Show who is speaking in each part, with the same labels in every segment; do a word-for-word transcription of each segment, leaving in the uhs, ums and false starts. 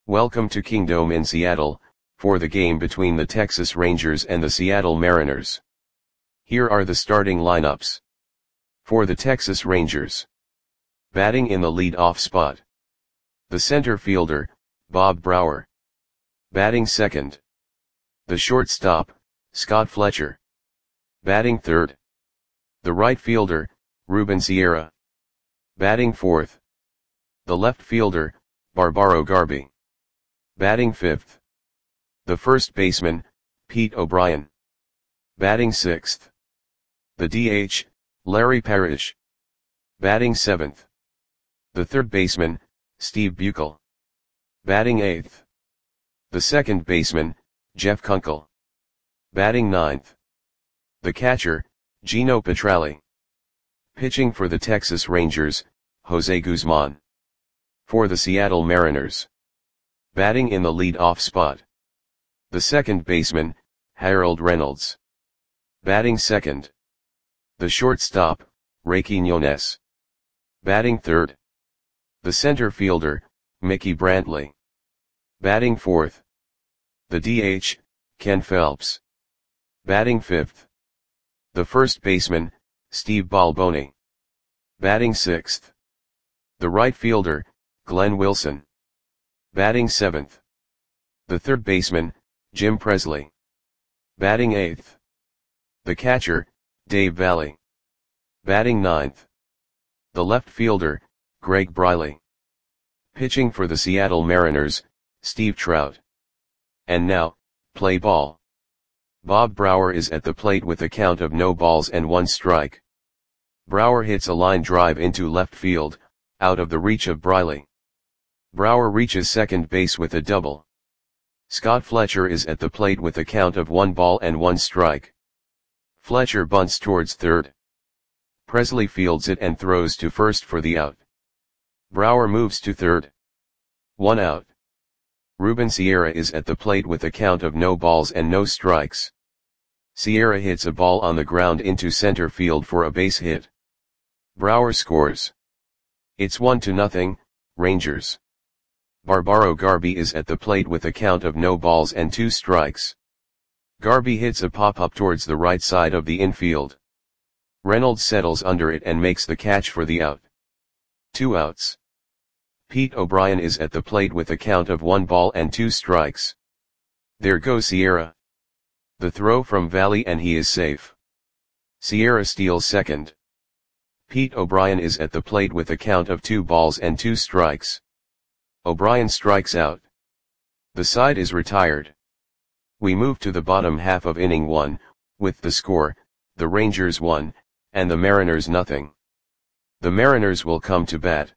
Speaker 1: Welcome to Kingdome in Seattle, for the game between the Texas Rangers and the Seattle Mariners. Here are the starting lineups. For the Texas Rangers. Batting in the lead-off spot. The center fielder, Bob Brouwer. Batting second. The shortstop, Scott Fletcher. Batting third. The right fielder, Ruben Sierra. Batting fourth. The left fielder, Barbaro Garby. Batting fifth. The first baseman, Pete O'Brien. Batting sixth. The D H, Larry Parrish. Batting seventh. The third baseman, Steve Buechele. Batting eighth. The second baseman, Jeff Kunkel. Batting ninth. The catcher, Gino Petralli. Pitching for the Texas Rangers, Jose Guzman. For the Seattle Mariners. Batting in the lead-off spot. The second baseman, Harold Reynolds. Batting second. The shortstop, Ray Quiñones. Batting third. The center fielder, Mickey Brantley. Batting fourth. The D H, Ken Phelps. Batting fifth. The first baseman, Steve Balboni. Batting sixth. The right fielder, Glenn Wilson. Batting seventh. The third baseman, Jim Presley. Batting eighth. The catcher, Dave Valle. Batting ninth. The left fielder, Greg Briley. Pitching for the Seattle Mariners, Steve Trout. And now, play ball. Bob Brouwer is at the plate with a count of no balls and one strike. Brouwer hits a line drive into left field, out of the reach of Briley. Brouwer reaches second base with a double. Scott Fletcher is at the plate with a count of one ball and one strike. Fletcher bunts towards third. Presley fields it and throws to first for the out. Brouwer moves to third. One out. Ruben Sierra is at the plate with a count of no balls and no strikes. Sierra hits a ball on the ground into center field for a base hit. Brouwer scores. It's one to nothing, Rangers. Barbaro Garby is at the plate with a count of no balls and two strikes. Garby hits a pop-up towards the right side of the infield. Reynolds settles under it and makes the catch for the out. Two outs. Pete O'Brien is at the plate with a count of one ball and two strikes. There goes Sierra. The throw from Valle and he is safe. Sierra steals second. Pete O'Brien is at the plate with a count of two balls and two strikes. O'Brien strikes out. The side is retired. We move to the bottom half of inning one, with the score, the Rangers one, and the Mariners nothing. The Mariners will come to bat.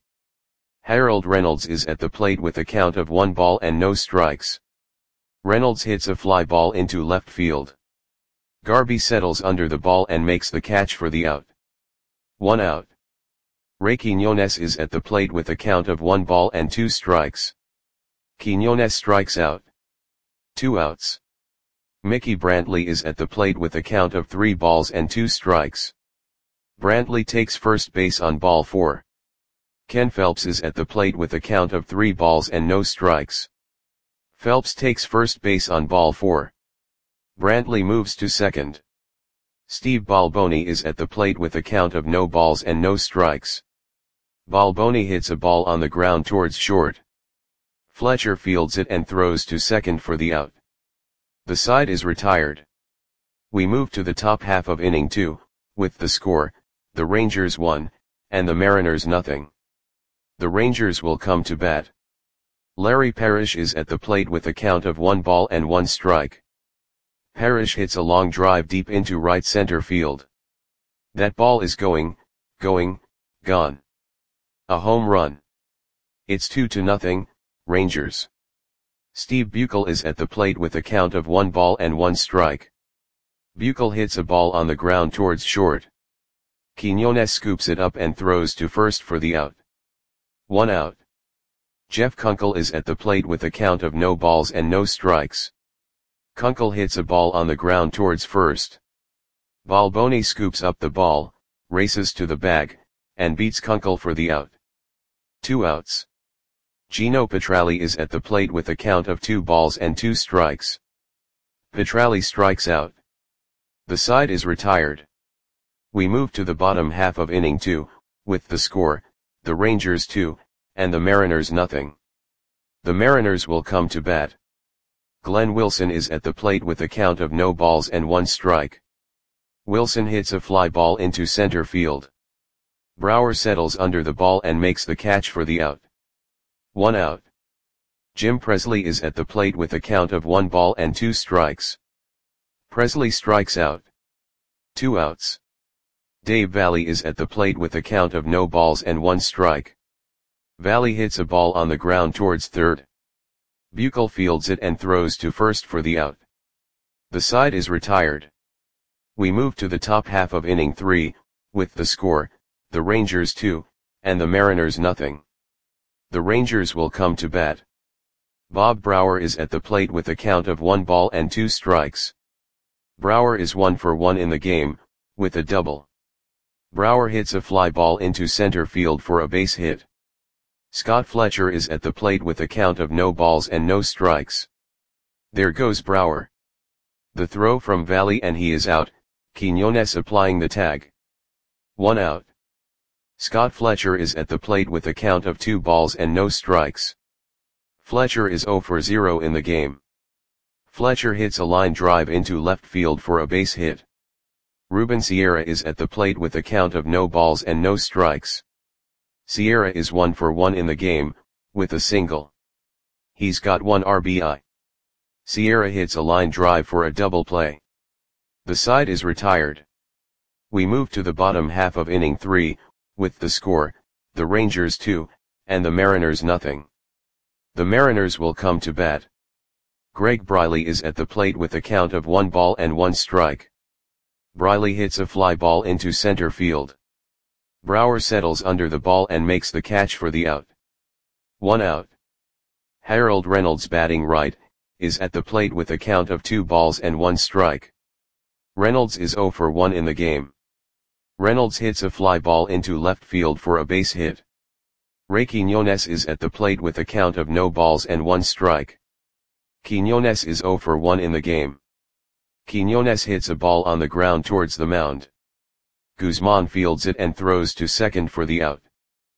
Speaker 1: Harold Reynolds is at the plate with a count of one ball and no strikes. Reynolds hits a fly ball into left field. Garby settles under the ball and makes the catch for the out. One out. Ray Quiñones is at the plate with a count of one ball and two strikes. Quiñones strikes out. Two outs. Mickey Brantley is at the plate with a count of three balls and two strikes. Brantley takes first base on ball four. Ken Phelps is at the plate with a count of three balls and no strikes. Phelps takes first base on ball four. Brantley moves to second. Steve Balboni is at the plate with a count of no balls and no strikes. Balboni hits a ball on the ground towards short. Fletcher fields it and throws to second for the out. The side is retired. We move to the top half of inning two, with the score, the Rangers one, and the Mariners nothing. The Rangers will come to bat. Larry Parrish is at the plate with a count of one ball and one strike. Parrish hits a long drive deep into right center field. That ball is going, going, gone. A home run. It's two to nothing, Rangers. Steve Buechele is at the plate with a count of one ball and one strike. Buechele hits a ball on the ground towards short. Quiñones scoops it up and throws to first for the out. One out. Jeff Kunkel is at the plate with a count of no balls and no strikes. Kunkel hits a ball on the ground towards first. Balboni scoops up the ball, races to the bag, and beats Kunkel for the out. Two outs. Gino Petralli is at the plate with a count of two balls and two strikes. Petralli strikes out. The side is retired. We move to the bottom half of inning two, with the score, the Rangers two, and the Mariners nothing. The Mariners will come to bat. Glenn Wilson is at the plate with a count of no balls and one strike. Wilson hits a fly ball into center field. Brower settles under the ball and makes the catch for the out. One out. Jim Presley is at the plate with a count of one ball and two strikes. Presley strikes out. Two outs. Dave Valle is at the plate with a count of no balls and one strike. Valle hits a ball on the ground towards third. Buechel fields it and throws to first for the out. The side is retired. We move to the top half of inning three, with the score, the Rangers two, and the Mariners nothing. The Rangers will come to bat. Bob Brower is at the plate with a count of one ball and two strikes. Brower is one for one in the game, with a double. Brower hits a fly ball into center field for a base hit. Scott Fletcher is at the plate with a count of no balls and no strikes. There goes Brower. The throw from Valle and he is out, Quinones applying the tag. One out. Scott Fletcher is at the plate with a count of two balls and no strikes. Fletcher is zero for zero in the game. Fletcher hits a line drive into left field for a base hit. Ruben Sierra is at the plate with a count of no balls and no strikes. Sierra is one for one in the game, with a single. He's got one R B I. Sierra hits a line drive for a double play. The side is retired. We move to the bottom half of inning three, with the score, the Rangers two, and the Mariners nothing. The Mariners will come to bat. Greg Briley is at the plate with a count of one ball and one strike. Briley hits a fly ball into center field. Brower settles under the ball and makes the catch for the out. One out. Harold Reynolds, batting right, is at the plate with a count of two balls and one strike. Reynolds is zero for one in the game. Reynolds hits a fly ball into left field for a base hit. Ray Quinones is at the plate with a count of no balls and one strike. Quinones is zero for one in the game. Quinones hits a ball on the ground towards the mound. Guzman fields it and throws to second for the out.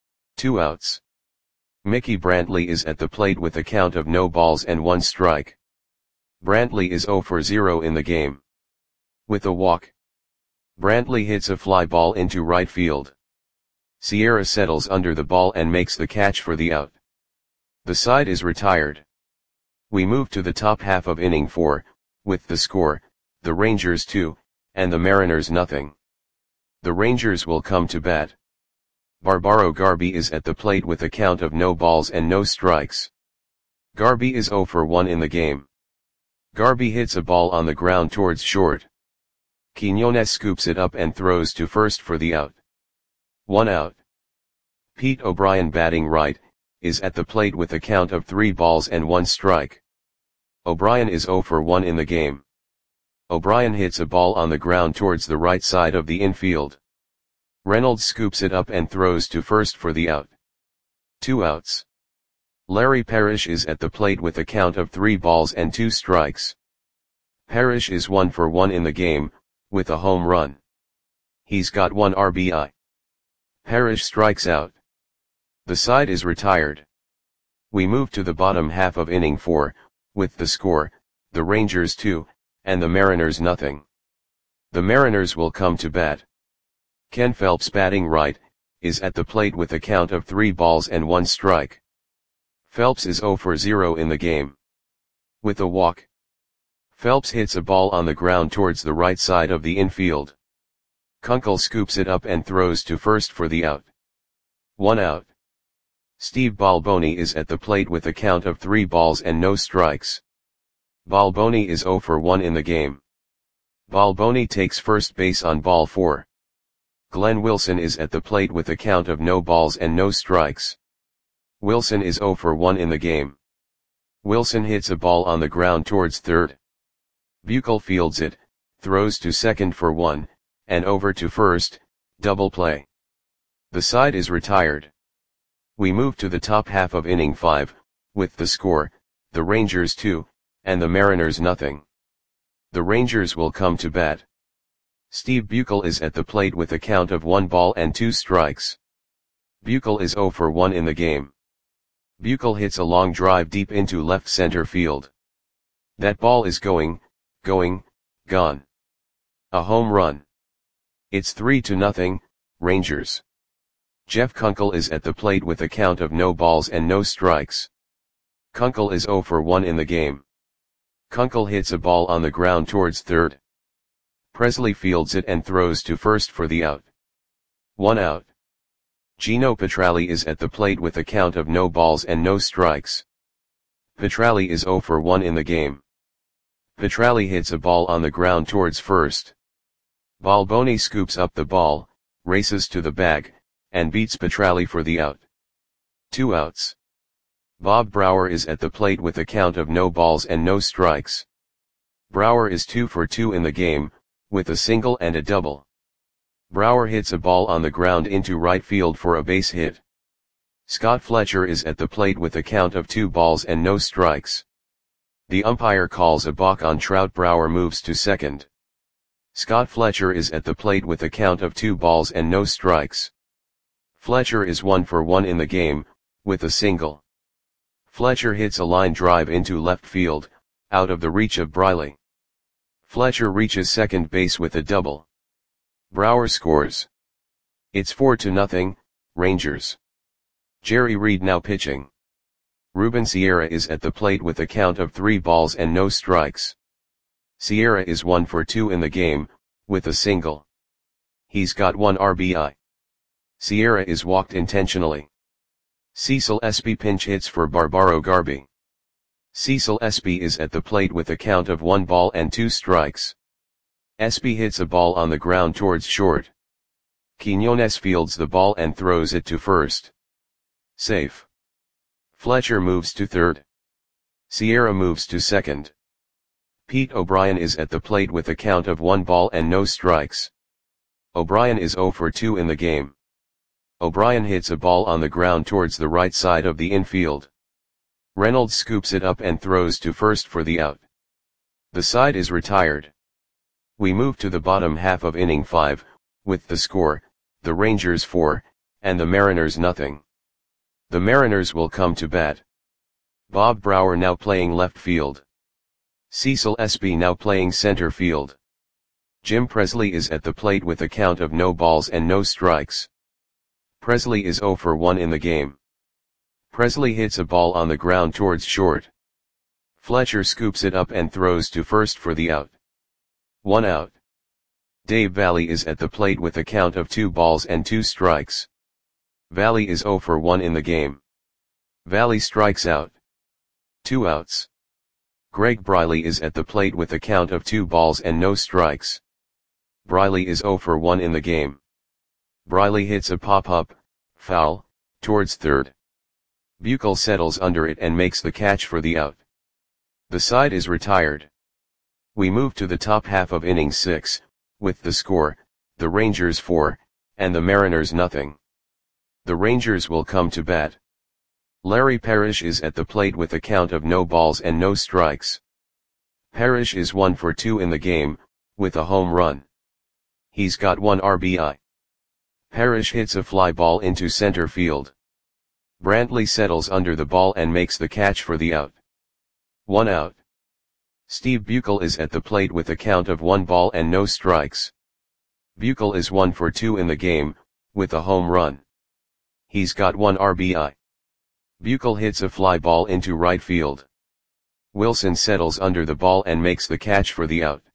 Speaker 1: Two outs. Mickey Brantley is at the plate with a count of no balls and one strike. Brantley is zero for zero in the game. With a walk. Brantley hits a fly ball into right field. Sierra settles under the ball and makes the catch for the out. The side is retired. We move to the top half of inning four, with the score, the Rangers two, and the Mariners nothing. The Rangers will come to bat. Barbaro Garby is at the plate with a count of no balls and no strikes. Garby is zero for one in the game. Garby hits a ball on the ground towards short. Quinones scoops it up and throws to first for the out. One out. Pete O'Brien, batting right, is at the plate with a count of three balls and one strike. O'Brien is zero for one in the game. O'Brien hits a ball on the ground towards the right side of the infield. Reynolds scoops it up and throws to first for the out. Two outs. Larry Parrish is at the plate with a count of three balls and two strikes. Parrish is one for one in the game, with a home run. He's got one R B I. Parrish strikes out. The side is retired. We move to the bottom half of inning four, with the score, the Rangers two, and the Mariners nothing. The Mariners will come to bat. Ken Phelps, batting right, is at the plate with a count of three balls and one strike. Phelps is zero for zero in the game. With a walk. Phelps hits a ball on the ground towards the right side of the infield. Kunkel scoops it up and throws to first for the out. One out. Steve Balboni is at the plate with a count of three balls and no strikes. Balboni is zero for one in the game. Balboni takes first base on ball four. Glenn Wilson is at the plate with a count of no balls and no strikes. Wilson is zero for one in the game. Wilson hits a ball on the ground towards third. Buechel fields it, throws to second for one, and over to first, double play. The side is retired. We move to the top half of inning five, with the score, the Rangers two, and the Mariners nothing. The Rangers will come to bat. Steve Buechel is at the plate with a count of one ball and two strikes. Buechel is oh for one in the game. Buechel hits a long drive deep into left center field. That ball is going, going, gone. A home run. It's three to nothing, Rangers. Jeff Kunkel is at the plate with a count of no balls and no strikes. Kunkel is oh for one in the game. Kunkel hits a ball on the ground towards third. Presley fields it and throws to first for the out. One out. Gino Petralli is at the plate with a count of no balls and no strikes. Petralli is oh for one in the game. Petralli hits a ball on the ground towards first. Balboni scoops up the ball, races to the bag, and beats Petralli for the out. Two outs. Bob Brouwer is at the plate with a count of no balls and no strikes. Brouwer is two for two in the game, with a single and a double. Brouwer hits a ball on the ground into right field for a base hit. Scott Fletcher is at the plate with a count of two balls and no strikes. The umpire calls a balk on Trout. Brouwer moves to second. Scott Fletcher is at the plate with a count of two balls and no strikes. Fletcher is one for one in the game, with a single. Fletcher hits a line drive into left field, out of the reach of Briley. Fletcher reaches second base with a double. Brouwer scores. It's four to nothing, Rangers. Jerry Reed now pitching. Ruben Sierra is at the plate with a count of three balls and no strikes. Sierra is one for two in the game, with a single. He's got one R B I. Sierra is walked intentionally. Cecil Espy pinch hits for Barbaro Garby. Cecil Espy is at the plate with a count of one ball and two strikes. Espy hits a ball on the ground towards short. Quiñones fields the ball and throws it to first. Safe. Fletcher moves to third. Sierra moves to second. Pete O'Brien is at the plate with a count of one ball and no strikes. O'Brien is oh for two in the game. O'Brien hits a ball on the ground towards the right side of the infield. Reynolds scoops it up and throws to first for the out. The side is retired. We move to the bottom half of inning five, with the score, the Rangers four, and the Mariners nothing. The Mariners will come to bat. Bob Brouwer now playing left field. Cecil Espy now playing center field. Jim Presley is at the plate with a count of no balls and no strikes. Presley is oh for one in the game. Presley hits a ball on the ground towards short. Fletcher scoops it up and throws to first for the out. One out. Dave Valle is at the plate with a count of two balls and two strikes. Valle is oh for one in the game. Valle strikes out. Two outs. Greg Briley is at the plate with a count of two balls and no strikes. Briley is oh for one in the game. Briley hits a pop-up, foul, towards third. Buechel settles under it and makes the catch for the out. The side is retired. We move to the top half of inning six, with the score, the Rangers four, and the Mariners nothing. The Rangers will come to bat. Larry Parrish is at the plate with a count of no balls and no strikes. Parrish is one for two in the game, with a home run. He's got one R B I. Parrish hits a fly ball into center field. Brantley settles under the ball and makes the catch for the out. One out. Steve Buechel is at the plate with a count of one ball and no strikes. Buechel is one for two in the game, with a home run. He's got one R B I. Buechel hits a fly ball into right field. Wilson settles under the ball and makes the catch for the out.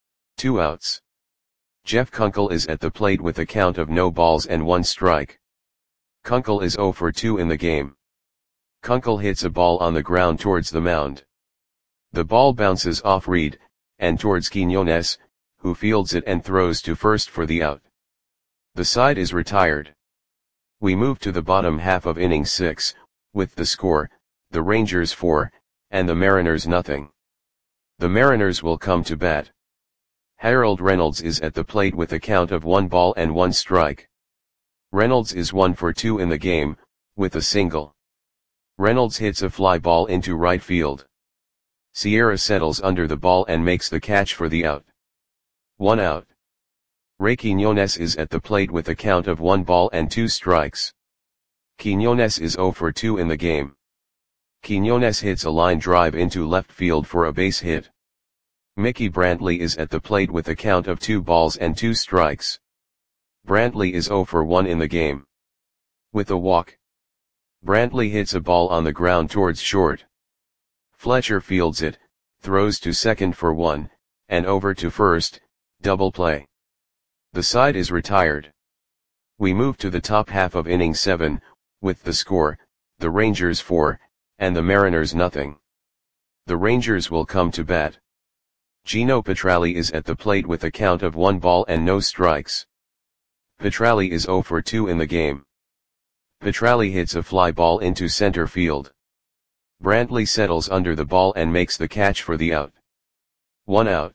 Speaker 1: Two outs. Jeff Kunkel is at the plate with a count of no balls and one strike. Kunkel is oh for two in the game. Kunkel hits a ball on the ground towards the mound. The ball bounces off Reed, and towards Quiñones, who fields it and throws to first for the out. The side is retired. We move to the bottom half of inning six, with the score, the Rangers four, and the Mariners nothing. The Mariners will come to bat. Harold Reynolds is at the plate with a count of one ball and one strike. Reynolds is one for two in the game, with a single. Reynolds hits a fly ball into right field. Sierra settles under the ball and makes the catch for the out. One out. Ray Quiñones is at the plate with a count of one ball and two strikes. Quiñones is zero for two in the game. Quiñones hits a line drive into left field for a base hit. Mickey Brantley is at the plate with a count of two balls and two strikes. Brantley is zero for one in the game. With a walk. Brantley hits a ball on the ground towards short. Fletcher fields it, throws to second for one, and over to first, double play. The side is retired. We move to the top half of inning seven, with the score, the Rangers four, and the Mariners nothing. The Rangers will come to bat. Gino Petralli is at the plate with a count of one ball and no strikes. Petralli is zero for two in the game. Petralli hits a fly ball into center field. Brantley settles under the ball and makes the catch for the out. One out.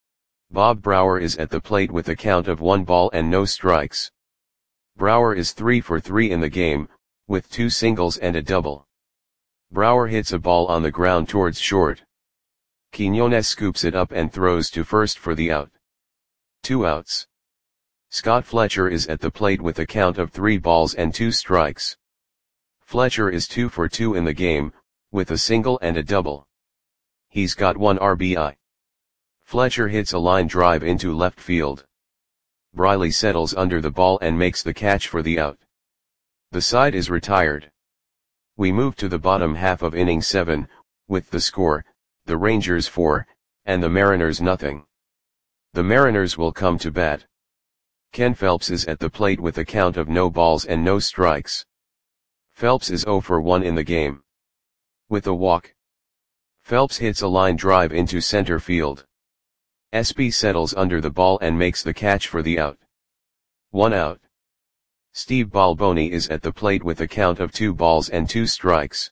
Speaker 1: Bob Brower is at the plate with a count of one ball and no strikes. Brower is three for three in the game, with two singles and a double. Brower hits a ball on the ground towards short. Quiñones scoops it up and throws to first for the out. Two outs. Scott Fletcher is at the plate with a count of three balls and two strikes. Fletcher is two for two in the game, with a single and a double. He's got one R B I. Fletcher hits a line drive into left field. Briley settles under the ball and makes the catch for the out. The side is retired. We move to the bottom half of inning seven, with the score, the Rangers four, and the Mariners nothing. The Mariners will come to bat. Ken Phelps is at the plate with a count of no balls and no strikes. Phelps is zero for one in the game. With a walk. Phelps hits a line drive into center field. S P settles under the ball and makes the catch for the out. One out. Steve Balboni is at the plate with a count of two balls and two strikes.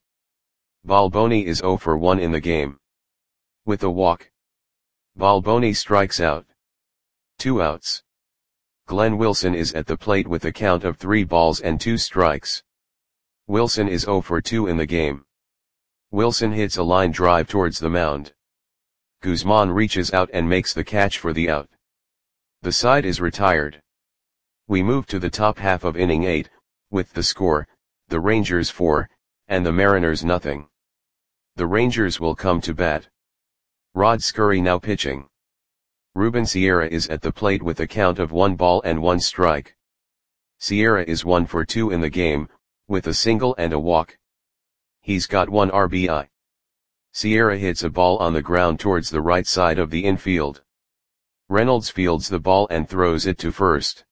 Speaker 1: Balboni is zero for one in the game. With a walk. Balboni strikes out. Two outs. Glenn Wilson is at the plate with a count of three balls and two strikes. Wilson is zero for two in the game. Wilson hits a line drive towards the mound. Guzman reaches out and makes the catch for the out. The side is retired. We move to the top half of inning eight, with the score, the Rangers four, and the Mariners nothing. The Rangers will come to bat. Rod Scurry now pitching. Ruben Sierra is at the plate with a count of one ball and one strike. Sierra is one for two in the game, with a single and a walk. He's got one R B I. Sierra hits a ball on the ground towards the right side of the infield. Reynolds fields the ball and throws it to first.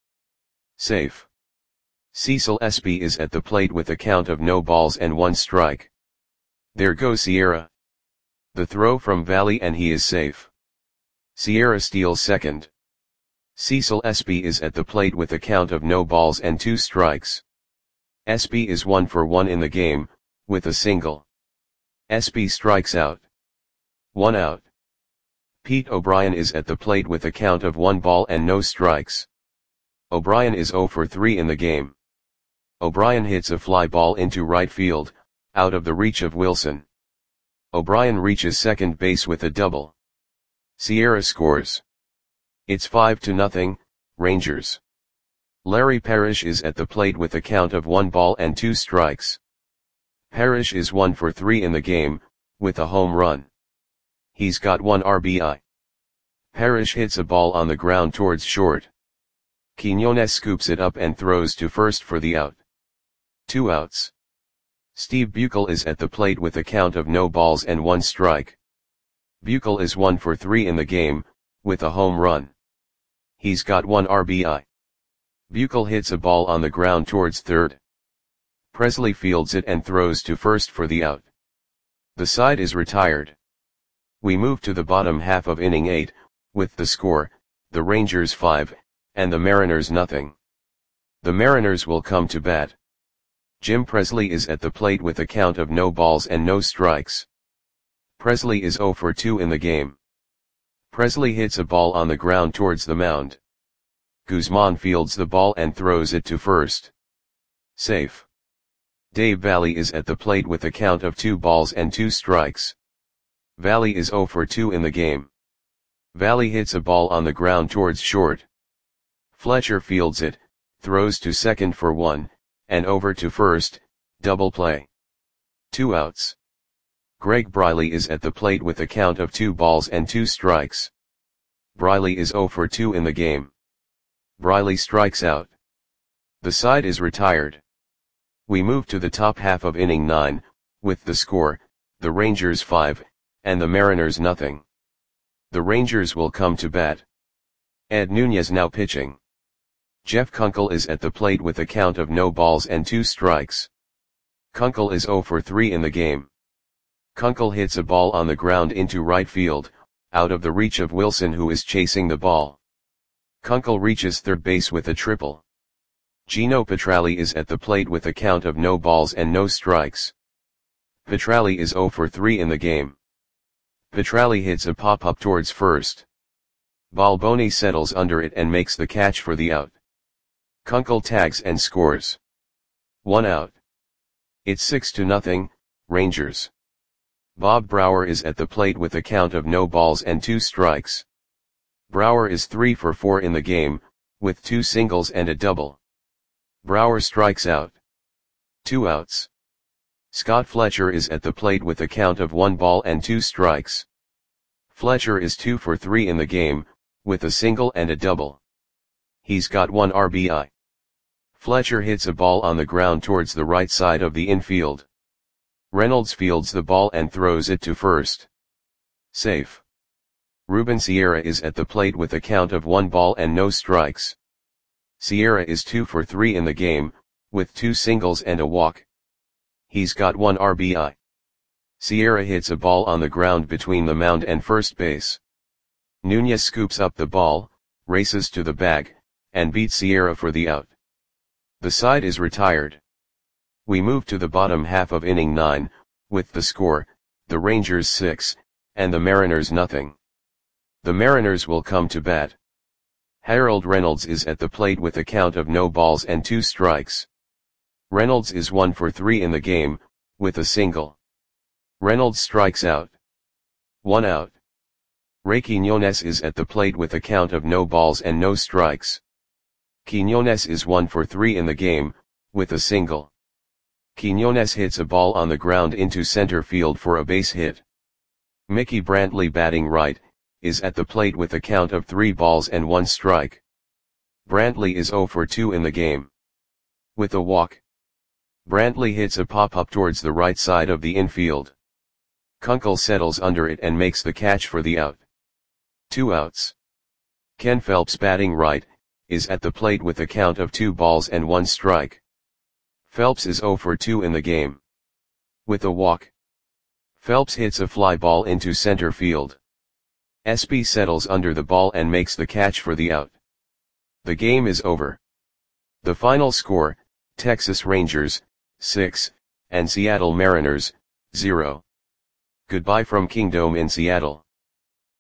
Speaker 1: Safe. Cecil Espy is at the plate with a count of no balls and one strike. There goes Sierra. The throw from Valley and he is safe. Sierra steals second. Cecil Espy is at the plate with a count of no balls and two strikes. Espy is one for one in the game, with a single. Espy strikes out. One out. Pete O'Brien is at the plate with a count of one ball and no strikes. O'Brien is zero for three in the game. O'Brien hits a fly ball into right field, out of the reach of Wilson. O'Brien reaches second base with a double. Sierra scores. It's five to nothing, Rangers. Larry Parrish is at the plate with a count of one ball and two strikes. Parrish is one for three in the game, with a home run. He's got one R B I. Parrish hits a ball on the ground towards short. Quiñones scoops it up and throws to first for the out. Two outs. Steve Buechel is at the plate with a count of no balls and one strike. Buechel is one for three in the game, with a home run. He's got one R B I. Buechel hits a ball on the ground towards third. Presley fields it and throws to first for the out. The side is retired. We move to the bottom half of inning eight, with the score, the Rangers five, and the Mariners nothing. The Mariners will come to bat. Jim Presley is at the plate with a count of no balls and no strikes. Presley is zero for two in the game. Presley hits a ball on the ground towards the mound. Guzman fields the ball and throws it to first. Safe. Dave Valley is at the plate with a count of two balls and two strikes. Valley is zero for two in the game. Valley hits a ball on the ground towards short. Fletcher fields it, throws to second for one, and over to first, double play. Two outs. Greg Briley is at the plate with a count of two balls and two strikes. Briley is zero for two in the game. Briley strikes out. The side is retired. We move to the top half of inning nine, with the score, the Rangers five, and the Mariners nothing. The Rangers will come to bat. Ed Nunez now pitching. Jeff Kunkel is at the plate with a count of no balls and two strikes. Kunkel is zero for three in the game. Kunkel hits a ball on the ground into right field, out of the reach of Wilson, who is chasing the ball. Kunkel reaches third base with a triple. Gino Petralli is at the plate with a count of no balls and no strikes. Petralli is zero for three in the game. Petralli hits a pop-up towards first. Balboni settles under it and makes the catch for the out. Kunkel tags and scores. One out. It's six to nothing, Rangers. Bob Brower is at the plate with a count of no balls and two strikes. Brower is three for four in the game, with two singles and a double. Brower strikes out. Two outs. Scott Fletcher is at the plate with a count of one ball and two strikes. Fletcher is two for three in the game, with a single and a double. He's got one R B I. Fletcher hits a ball on the ground towards the right side of the infield. Reynolds fields the ball and throws it to first. Safe. Ruben Sierra is at the plate with a count of one ball and no strikes. Sierra is two for three in the game, with two singles and a walk. He's got one R B I. Sierra hits a ball on the ground between the mound and first base. Nunez scoops up the ball, races to the bag, and beats Sierra for the out. The side is retired. We move to the bottom half of inning nine, with the score, the Rangers six, and the Mariners nothing. The Mariners will come to bat. Harold Reynolds is at the plate with a count of no balls and two strikes. Reynolds is one for three in the game, with a single. Reynolds strikes out. One out. Ray Quiñones is at the plate with a count of no balls and no strikes. Quiñones is one for three in the game, with a single. Quiñones hits a ball on the ground into center field for a base hit. Mickey Brantley, batting right, is at the plate with a count of three balls and one strike. Brantley is zero for two in the game. With a walk. Brantley hits a pop-up towards the right side of the infield. Kunkel settles under it and makes the catch for the out. Two outs. Ken Phelps, batting right, is at the plate with a count of two balls and one strike. Phelps is zero for two in the game. With a walk. Phelps hits a fly ball into center field. Espy settles under the ball and makes the catch for the out. The game is over. The final score, Texas Rangers, six, and Seattle Mariners, zero. Goodbye from Kingdome in Seattle.